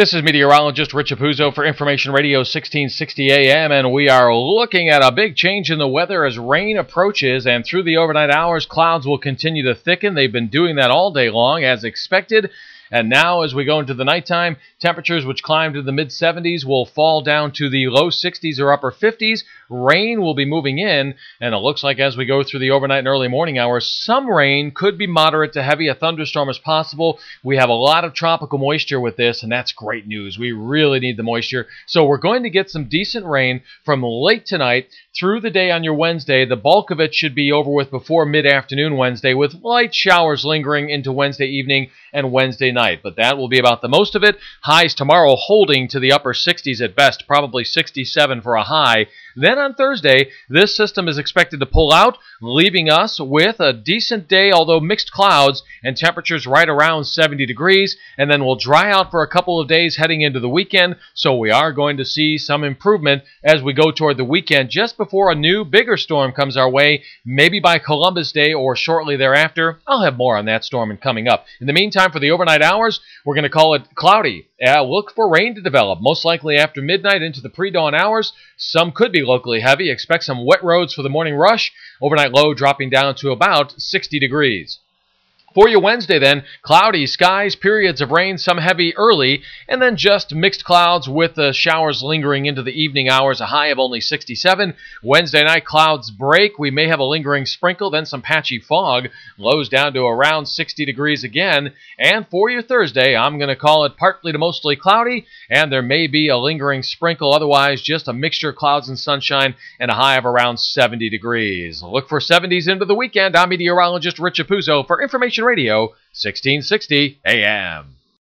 This is meteorologist Rich Apuzzo for Information Radio 1660 AM, and we are looking at a big change in the weather as rain approaches, and through the overnight hours, clouds will continue to thicken. They've been doing that all day long, as expected. And now, as we go into the nighttime, temperatures which climb to the mid-70s will fall down to the low 60s or upper 50s. Rain will be moving in, and it looks like as we go through the overnight and early morning hours, some rain could be moderate to heavy. A thunderstorm is possible. We have a lot of tropical moisture with this, and that's great news. We really need the moisture. So we're going to get some decent rain from late tonight through the day on your Wednesday. The bulk of it should be over with before mid-afternoon Wednesday, with light showers lingering into Wednesday evening and Wednesday night. But that will be about the most of it. Highs tomorrow holding to the upper 60s at best, probably 67 for a high. Then on Thursday, this system is expected to pull out, leaving us with a decent day, although mixed clouds, and temperatures right around 70 degrees, and then we'll dry out for a couple of days heading into the weekend, so we are going to see some improvement as we go toward the weekend, just before a new, bigger storm comes our way, maybe by Columbus Day or shortly thereafter. I'll have more on that storm coming up. In the meantime, for the overnight hours, we're going to call it cloudy. Look for rain to develop, most likely after midnight into the pre-dawn hours. Some could be locally heavy. Expect some wet roads for the morning rush. Overnight low dropping down to about 60 degrees. For your Wednesday, then, cloudy skies, periods of rain, some heavy early, and then just mixed clouds with the showers lingering into the evening hours, a high of only 67. Wednesday night, clouds break. We may have a lingering sprinkle, then some patchy fog. Lows down to around 60 degrees again. And for your Thursday, I'm going to call it partly to mostly cloudy, and there may be a lingering sprinkle. Otherwise, just a mixture of clouds and sunshine, and a high of around 70 degrees. Look for 70s into the weekend. I'm meteorologist Rich Apuzzo for Information Radio 1660 AM.